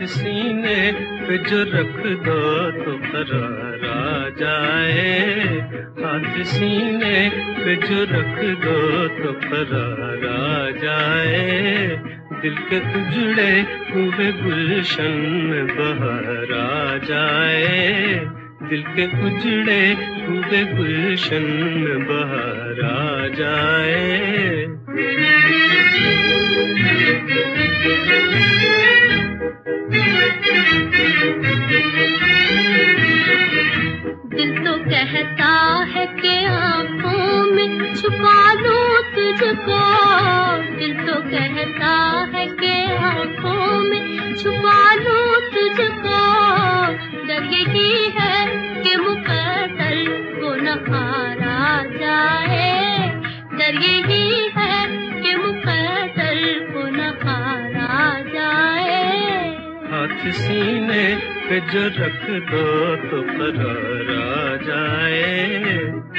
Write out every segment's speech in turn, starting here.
सीने पे जो रख दो तो करार आ जाए। हाथ सीने पे जो रख दो तो करार आ जाए। दिल के उजड़े हुए गुलशन में बहार आ जाए। दिल के उजड़े हुए गुलशन में बहार आ जाए। दिल तो कहता है कि आँखों में छुपा लूं तुझको। दिल तो कहता है कि आँखों में छुपा लूं तुझको। डर यही है कि मुकद्दर वो न हारा जाए। डर यही है कि मुकद्दर वो न हारा जाए। हाथ सीने पे जो रख दो तो करार आ जाए।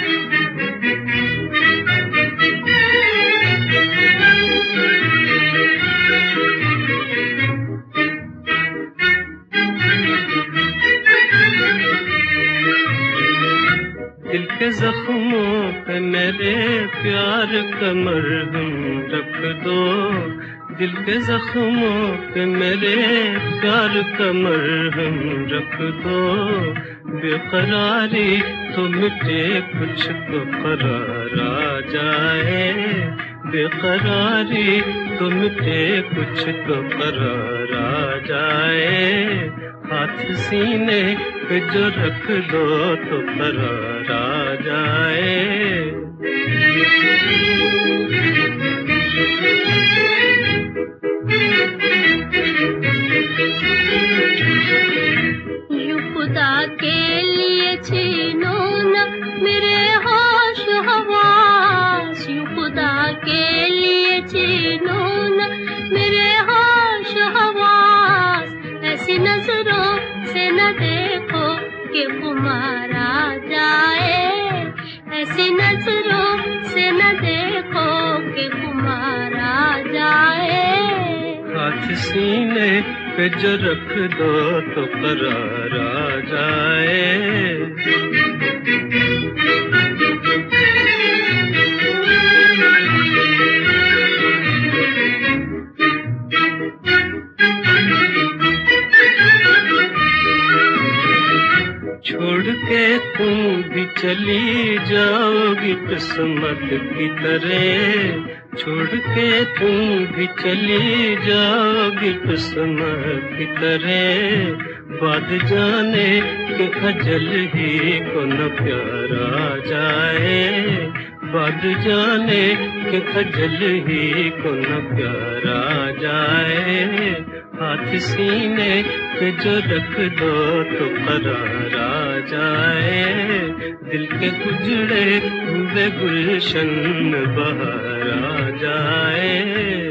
दिल के जख्मों पे मेरे प्यार का मरहम रख दो। दिल के जख्मों पे मेरे प्यार का मरहम रख दो। बेकरारी तो मिटे कुछ तो करार आ जाए। बेकरारी तो मिटे कुछ तो करार आ जाए। हाथ सीने पे जो रख दो तो करार आ जाए। यूं खुदा के लिए छीनो न मेरे होश हवास। यूं खुदा के लिए छीनो न मेरे होश हवास। ऐसी नजरों से न देखो कि वो मारा जाए। ऐसी नजरों से न देखो कि वो मारा जाए। हाथ सीने पे जो रख दो तो करार आ जाए। छोड़ के तुम भी चली जाओगी किस्मत की तरह। छोड़ के तुम भी चली जाओगी किस्मत की तरह। बाद जाने के अजल ही को न प्यार आ जाए। बाद जाने के अजल ही को न प्यार आ जाए। हाथ सीने पे जो रख दो तो करार आ जाए। दिल के उजड़े हुए गुलशन में बहार आ जाए।